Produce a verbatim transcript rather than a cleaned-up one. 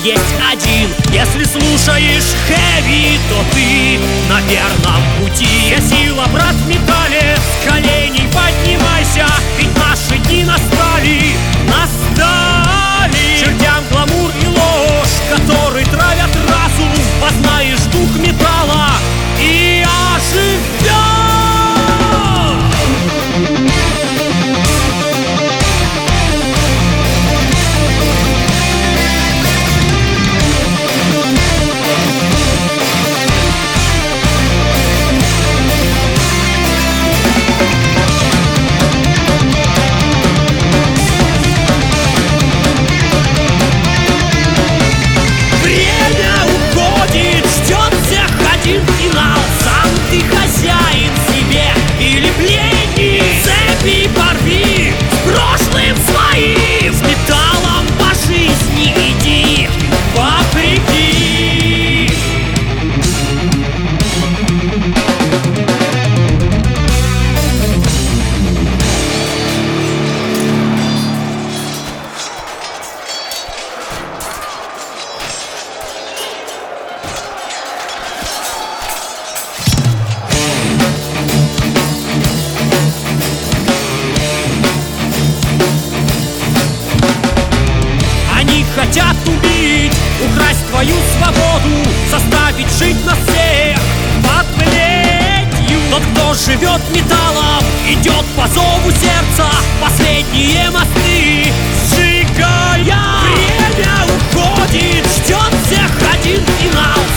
есть один. Если слушаешь хэви, то ты на верном пути. Вся сила, брат, в металле, с коленей поднимайся, ведь наши дни настали, настали. Чертям гламур и ложь, которые травят разум, познаешь дух металла и оживешь. Хозяин себе или пленник, цепи порви с прошлым своим, с металлом по жизни иди вопреки. Хотят убить, украсть твою свободу, заставить жить нас всех под плетью. Тот, кто живет металлом, идет по зову сердца, последние мосты сжигая. Время уходит, ждет всех один финал.